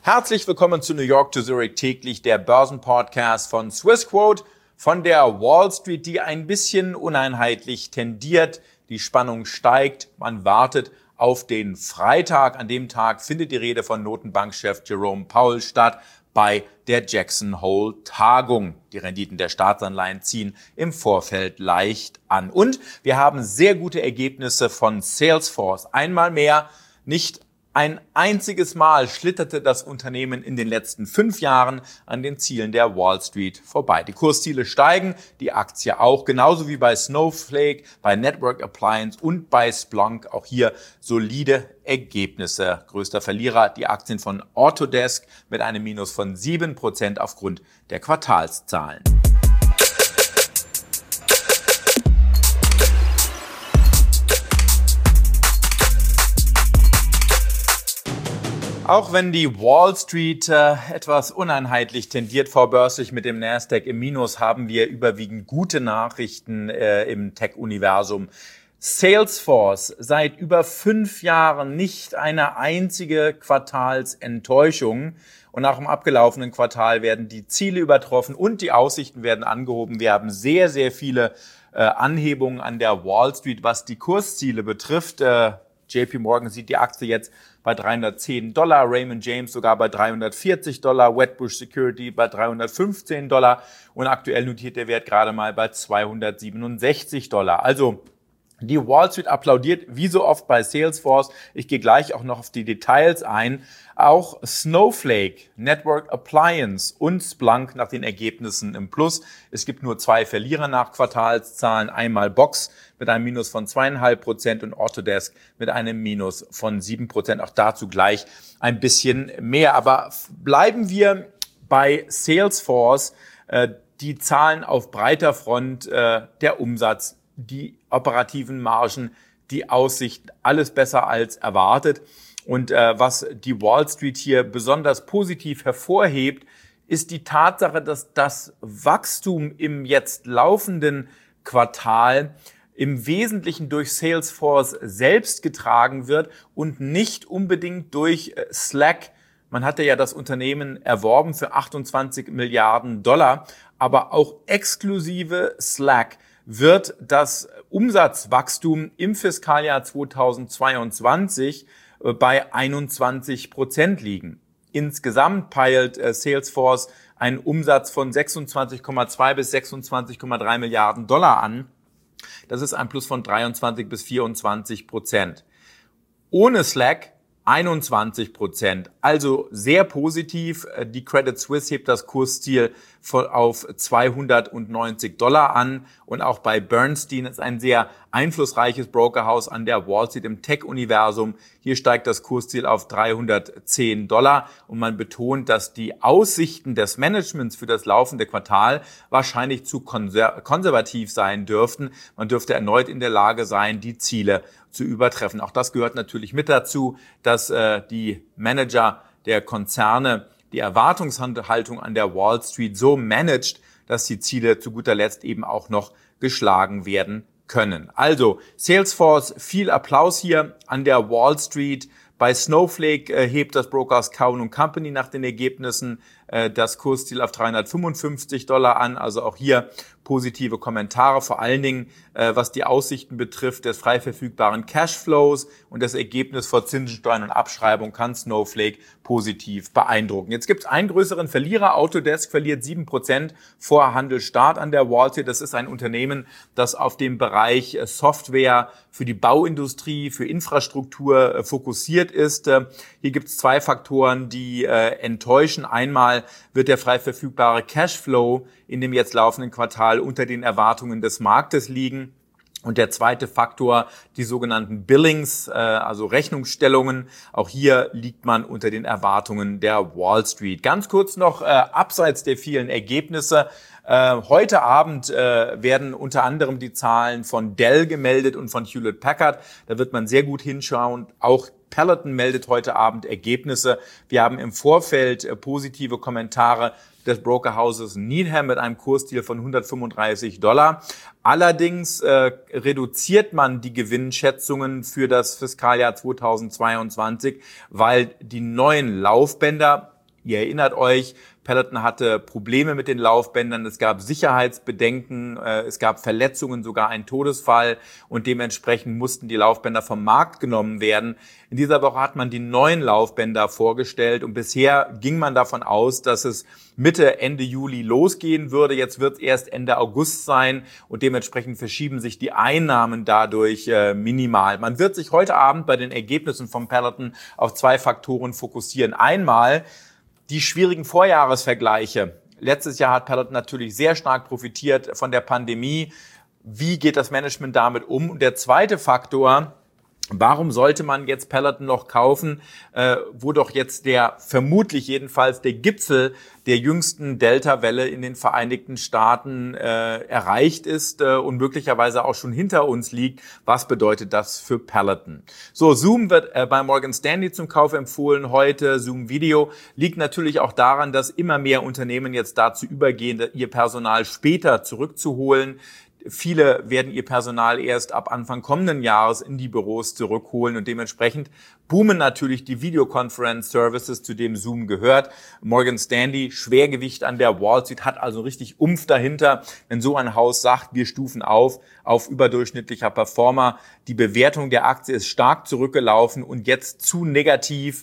Herzlich willkommen zu New York to Zurich täglich, der Börsenpodcast von Swissquote, von der Wall Street, die ein bisschen uneinheitlich tendiert. Die Spannung steigt, man wartet auf den Freitag. An dem Tag findet die Rede von Notenbankchef Jerome Powell statt bei der Jackson Hole Tagung. Die Renditen der Staatsanleihen ziehen im Vorfeld leicht an. Und wir haben sehr gute Ergebnisse von Salesforce. Einmal mehr, nicht ein einziges Mal schlitterte das Unternehmen in den letzten 5 Jahren an den Zielen der Wall Street vorbei. Die Kursziele steigen, die Aktie auch, genauso wie bei Snowflake, bei Network Appliance und bei Splunk. Auch hier solide Ergebnisse. Größter Verlierer die Aktien von Autodesk mit einem Minus von 7% aufgrund der Quartalszahlen. Auch wenn die Wall Street etwas uneinheitlich tendiert vorbörslich mit dem Nasdaq im Minus, haben wir überwiegend gute Nachrichten im Tech-Universum. Salesforce seit über 5 Jahren nicht eine einzige Quartalsenttäuschung. Und nach dem abgelaufenen Quartal werden die Ziele übertroffen und die Aussichten werden angehoben. Wir haben sehr, sehr viele Anhebungen an der Wall Street, was die Kursziele betrifft. JP Morgan sieht die Aktie jetzt bei $310, Raymond James sogar bei $340, Wedbush Security bei $315 und aktuell notiert der Wert gerade mal bei $267. Also die Wall Street applaudiert wie so oft bei Salesforce. Ich gehe gleich auch noch auf die Details ein. Auch Snowflake, Network Appliance und Splunk nach den Ergebnissen im Plus. Es gibt nur 2 Verlierer nach Quartalszahlen. Einmal Box mit einem Minus von 2,5% und Autodesk mit einem Minus von 7%. Auch dazu gleich ein bisschen mehr. Aber bleiben wir bei Salesforce. Die Zahlen auf breiter Front, der Umsatz, die operativen Margen, die Aussichten, alles besser als erwartet. Und was die Wall Street hier besonders positiv hervorhebt, ist die Tatsache, dass das Wachstum im jetzt laufenden Quartal im Wesentlichen durch Salesforce selbst getragen wird und nicht unbedingt durch Slack. Man hatte ja das Unternehmen erworben für $28 Milliarden, aber auch exklusive Slack wird das Umsatzwachstum im Fiskaljahr 2022 bei 21% liegen. Insgesamt peilt Salesforce einen Umsatz von 26,2 bis 26,3 Milliarden Dollar an. Das ist ein Plus von 23 bis 24%. Ohne Slack 21%, also sehr positiv. Die Credit Suisse hebt das Kursziel auf $290 an und auch bei Bernstein ist ein sehr einflussreiches Brokerhaus an der Wall Street im Tech-Universum. Hier steigt das Kursziel auf $310 und man betont, dass die Aussichten des Managements für das laufende Quartal wahrscheinlich zu konservativ sein dürften. Man dürfte erneut in der Lage sein, die Ziele zu übertreffen. Auch das gehört natürlich mit dazu, dass die Manager der Konzerne die Erwartungshaltung an der Wall Street so managt, dass die Ziele zu guter Letzt eben auch noch geschlagen werden können. Also Salesforce, viel Applaus hier an der Wall Street. Bei Snowflake hebt das Brokers Cowen & Company nach den Ergebnissen das Kursziel auf $355 an. Also auch hier positive Kommentare, vor allen Dingen was die Aussichten betrifft des frei verfügbaren Cashflows und das Ergebnis vor Zinsen, Steuern und Abschreibung kann Snowflake positiv beeindrucken. Jetzt gibt es einen größeren Verlierer. Autodesk verliert 7% vor Handelsstart an der Wall Street. Das ist ein Unternehmen, das auf dem Bereich Software für die Bauindustrie, für Infrastruktur fokussiert ist. Hier gibt es 2 Faktoren, die enttäuschen. Einmal wird der frei verfügbare Cashflow in dem jetzt laufenden Quartal unter den Erwartungen des Marktes liegen. Und der zweite Faktor, die sogenannten Billings, also Rechnungsstellungen. Auch hier liegt man unter den Erwartungen der Wall Street. Ganz kurz noch, abseits der vielen Ergebnisse. Heute Abend werden unter anderem die Zahlen von Dell gemeldet und von Hewlett Packard. Da wird man sehr gut hinschauen. Auch Peloton meldet heute Abend Ergebnisse. Wir haben im Vorfeld positive Kommentare des Brokerhauses Needham mit einem Kursziel von $135. Allerdings reduziert man die Gewinnschätzungen für das Fiskaljahr 2022, weil die neuen Laufbänder Ihr erinnert euch, Peloton hatte Probleme mit den Laufbändern, es gab Sicherheitsbedenken, es gab Verletzungen, sogar einen Todesfall und dementsprechend mussten die Laufbänder vom Markt genommen werden. In dieser Woche hat man die neuen Laufbänder vorgestellt und bisher ging man davon aus, dass es Mitte, Ende Juli losgehen würde. Jetzt wird es erst Ende August sein und dementsprechend verschieben sich die Einnahmen dadurch minimal. Man wird sich heute Abend bei den Ergebnissen vom Peloton auf zwei Faktoren fokussieren. Einmal die schwierigen Vorjahresvergleiche. Letztes Jahr hat Peloton natürlich sehr stark profitiert von der Pandemie. Wie geht das Management damit um? Und der zweite Faktor: Warum sollte man jetzt Peloton noch kaufen, wo doch jetzt vermutlich jedenfalls der Gipfel der jüngsten Delta-Welle in den Vereinigten Staaten erreicht ist und möglicherweise auch schon hinter uns liegt? Was bedeutet das für Peloton? So, Zoom wird bei Morgan Stanley zum Kauf empfohlen heute. Zoom Video liegt natürlich auch daran, dass immer mehr Unternehmen jetzt dazu übergehen, ihr Personal später zurückzuholen. Viele werden ihr Personal erst ab Anfang kommenden Jahres in die Büros zurückholen und dementsprechend boomen natürlich die Videoconference-Services, zu dem Zoom gehört. Morgan Stanley, Schwergewicht an der Wall Street, hat also richtig Umf dahinter, wenn so ein Haus sagt, wir stufen auf überdurchschnittlicher Performer. Die Bewertung der Aktie ist stark zurückgelaufen und jetzt zu negativ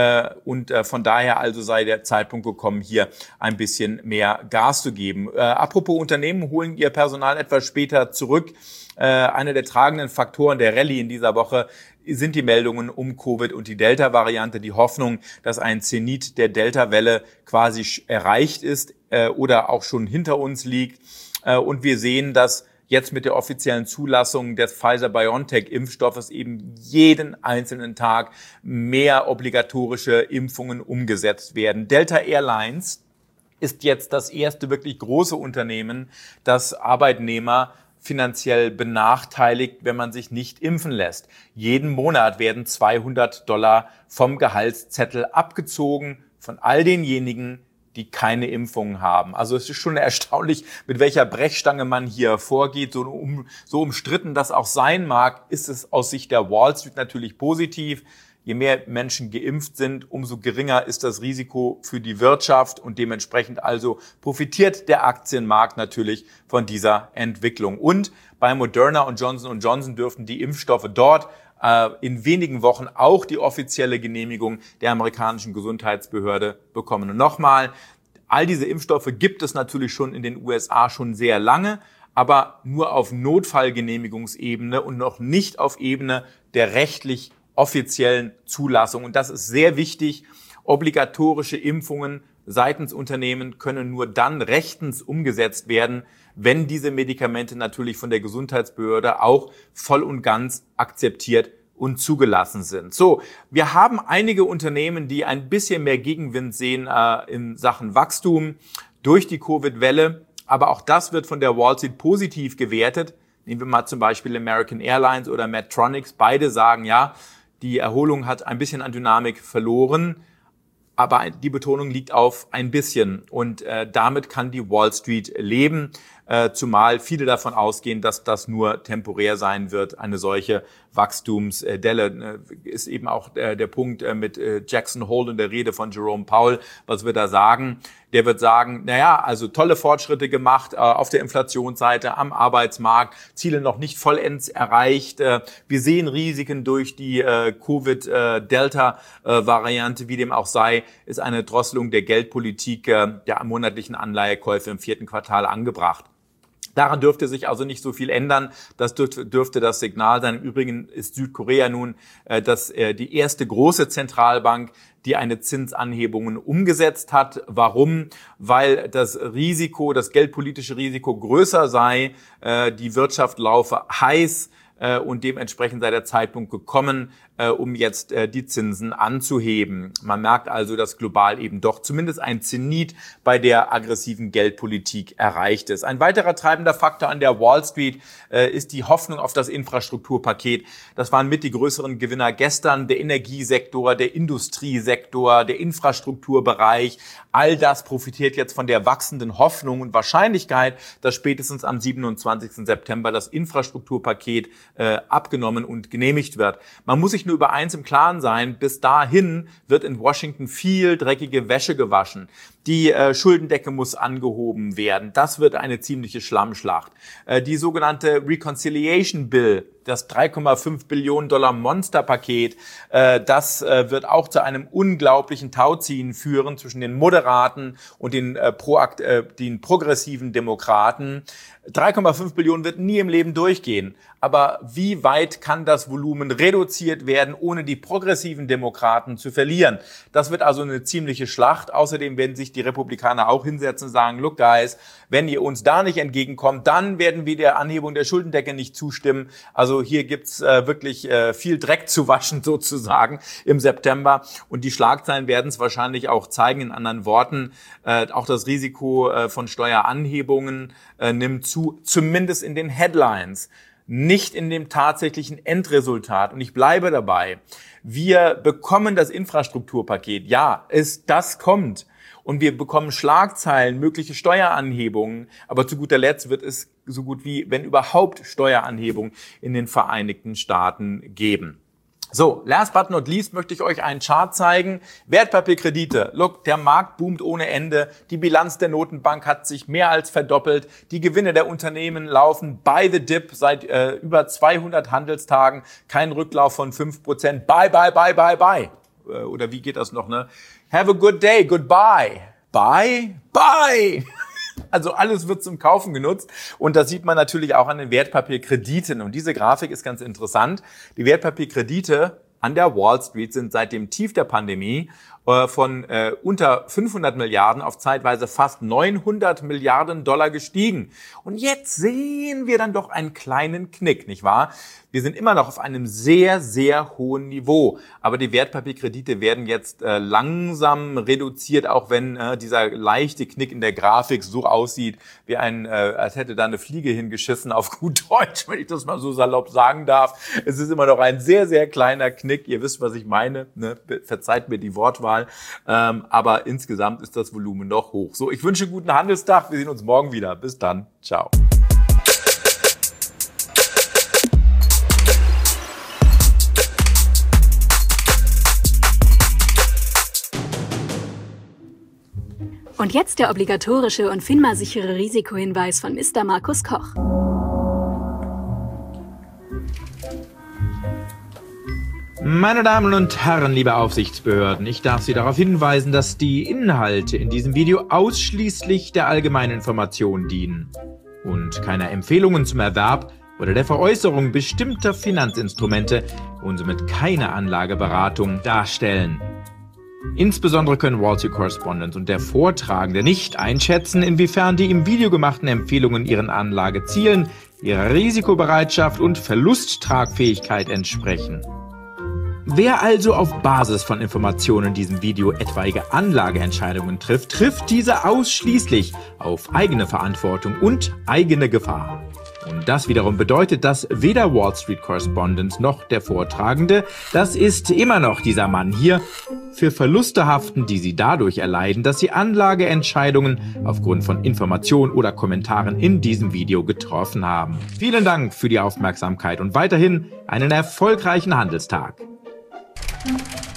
und von daher also sei der Zeitpunkt gekommen, hier ein bisschen mehr Gas zu geben. Apropos Unternehmen holen ihr Personal etwas später zurück. Einer der tragenden Faktoren der Rallye in dieser Woche sind die Meldungen um Covid und die Delta-Variante, die Hoffnung, dass ein Zenit der Delta-Welle quasi erreicht ist oder auch schon hinter uns liegt. Und wir sehen, dass jetzt mit der offiziellen Zulassung des Pfizer-BioNTech-Impfstoffes eben jeden einzelnen Tag mehr obligatorische Impfungen umgesetzt werden. Delta Airlines ist jetzt das erste wirklich große Unternehmen, das Arbeitnehmer finanziell benachteiligt, wenn man sich nicht impfen lässt. Jeden Monat werden $200 vom Gehaltszettel abgezogen von all denjenigen, die keine Impfungen haben. Also es ist schon erstaunlich, mit welcher Brechstange man hier vorgeht. So umstritten das auch sein mag, ist es aus Sicht der Wall Street natürlich positiv. Je mehr Menschen geimpft sind, umso geringer ist das Risiko für die Wirtschaft und dementsprechend also profitiert der Aktienmarkt natürlich von dieser Entwicklung. Und bei Moderna und Johnson & Johnson dürften die Impfstoffe dort in wenigen Wochen auch die offizielle Genehmigung der amerikanischen Gesundheitsbehörde bekommen. Und nochmal, all diese Impfstoffe gibt es natürlich schon in den USA schon sehr lange, aber nur auf Notfallgenehmigungsebene und noch nicht auf Ebene der rechtlich offiziellen Zulassung. Und das ist sehr wichtig. Obligatorische Impfungen seitens Unternehmen können nur dann rechtens umgesetzt werden, wenn diese Medikamente natürlich von der Gesundheitsbehörde auch voll und ganz akzeptiert und zugelassen sind. So, wir haben einige Unternehmen, die ein bisschen mehr Gegenwind sehen in Sachen Wachstum durch die Covid-Welle. Aber auch das wird von der Wall Street positiv gewertet. Nehmen wir mal zum Beispiel American Airlines oder Medtronic. Beide sagen, ja, die Erholung hat ein bisschen an Dynamik verloren, aber die Betonung liegt auf ein bisschen. Und damit kann die Wall Street leben, zumal viele davon ausgehen, dass das nur temporär sein wird. Eine solche Wachstumsdelle ist eben auch der Punkt mit Jackson Hole in der Rede von Jerome Powell. Was wird er sagen? Der wird sagen, also tolle Fortschritte gemacht auf der Inflationsseite, am Arbeitsmarkt, Ziele noch nicht vollends erreicht. Wir sehen Risiken durch die Covid-Delta-Variante, wie dem auch sei, ist eine Drosselung der Geldpolitik der monatlichen Anleihekäufe im 4. Quartal angebracht. Daran dürfte sich also nicht so viel ändern. Das dürfte das Signal sein. Im Übrigen ist Südkorea nun die erste große Zentralbank, die eine Zinsanhebung umgesetzt hat. Warum? Weil das geldpolitische Risiko größer sei. Die Wirtschaft laufe heiß. Und dementsprechend sei der Zeitpunkt gekommen, um jetzt die Zinsen anzuheben. Man merkt also, dass global eben doch zumindest ein Zenit bei der aggressiven Geldpolitik erreicht ist. Ein weiterer treibender Faktor an der Wall Street ist die Hoffnung auf das Infrastrukturpaket. Das waren mit die größeren Gewinner gestern, der Energiesektor, der Industriesektor, der Infrastrukturbereich. All das profitiert jetzt von der wachsenden Hoffnung und Wahrscheinlichkeit, dass spätestens am 27. September das Infrastrukturpaket abgenommen und genehmigt wird. Man muss sich nur über eins im Klaren sein, bis dahin wird in Washington viel dreckige Wäsche gewaschen. Die Schuldendecke muss angehoben werden. Das wird eine ziemliche Schlammschlacht. Die sogenannte Reconciliation Bill, das 3,5 Billionen Dollar Monsterpaket, das wird auch zu einem unglaublichen Tauziehen führen zwischen den Moderaten und den progressiven Demokraten. 3,5 Billionen wird nie im Leben durchgehen. Aber wie weit kann das Volumen reduziert werden, ohne die progressiven Demokraten zu verlieren? Das wird also eine ziemliche Schlacht. Außerdem werden sich die Republikaner auch hinsetzen und sagen, look guys, wenn ihr uns da nicht entgegenkommt, dann werden wir der Anhebung der Schuldendecke nicht zustimmen. Also hier gibt's wirklich viel Dreck zu waschen sozusagen im September. Und die Schlagzeilen werden es wahrscheinlich auch zeigen. In anderen Worten, auch das Risiko von Steueranhebungen nimmt zu, zumindest in den Headlines. Nicht in dem tatsächlichen Endresultat. Und ich bleibe dabei. Wir bekommen das Infrastrukturpaket. Ja, das kommt. Und wir bekommen Schlagzeilen, mögliche Steueranhebungen. Aber zu guter Letzt wird es so gut wie, wenn überhaupt, Steueranhebungen in den Vereinigten Staaten geben. So, last but not least möchte ich euch einen Chart zeigen. Wertpapierkredite. Look, der Markt boomt ohne Ende. Die Bilanz der Notenbank hat sich mehr als verdoppelt. Die Gewinne der Unternehmen laufen by the dip seit über 200 Handelstagen. Kein Rücklauf von 5%. Bye, bye, bye, bye, bye. Oder wie geht das noch, ne? Have a good day. Goodbye. Bye, bye. Also alles wird zum Kaufen genutzt und das sieht man natürlich auch an den Wertpapierkrediten. Und diese Grafik ist ganz interessant. Die Wertpapierkredite an der Wall Street sind seit dem Tief der Pandemie von unter 500 Milliarden auf zeitweise fast 900 Milliarden Dollar gestiegen. Und jetzt sehen wir dann doch einen kleinen Knick, nicht wahr? Wir sind immer noch auf einem sehr, sehr hohen Niveau. Aber die Wertpapierkredite werden jetzt langsam reduziert, auch wenn dieser leichte Knick in der Grafik so aussieht, wie als hätte da eine Fliege hingeschissen auf gut Deutsch, wenn ich das mal so salopp sagen darf. Es ist immer noch ein sehr, sehr kleiner Knick. Ihr wisst, was ich meine. Ne? Verzeiht mir die Wortwahl. Aber insgesamt ist das Volumen noch hoch. So, ich wünsche guten Handelstag. Wir sehen uns morgen wieder. Bis dann. Ciao. Und jetzt der obligatorische und FINMA-sichere Risikohinweis von Mr. Markus Koch. Meine Damen und Herren, liebe Aufsichtsbehörden, ich darf Sie darauf hinweisen, dass die Inhalte in diesem Video ausschließlich der allgemeinen Information dienen und keiner Empfehlungen zum Erwerb oder der Veräußerung bestimmter Finanzinstrumente und somit keine Anlageberatung darstellen. Insbesondere können Wall Street Correspondent und der Vortragende nicht einschätzen, inwiefern die im Video gemachten Empfehlungen ihren Anlagezielen, ihrer Risikobereitschaft und Verlusttragfähigkeit entsprechen. Wer also auf Basis von Informationen in diesem Video etwaige Anlageentscheidungen trifft, trifft diese ausschließlich auf eigene Verantwortung und eigene Gefahr. Und das wiederum bedeutet, dass weder Wall Street Correspondent noch der Vortragende, das ist immer noch dieser Mann hier, für Verluste haften, die sie dadurch erleiden, dass sie Anlageentscheidungen aufgrund von Informationen oder Kommentaren in diesem Video getroffen haben. Vielen Dank für die Aufmerksamkeit und weiterhin einen erfolgreichen Handelstag.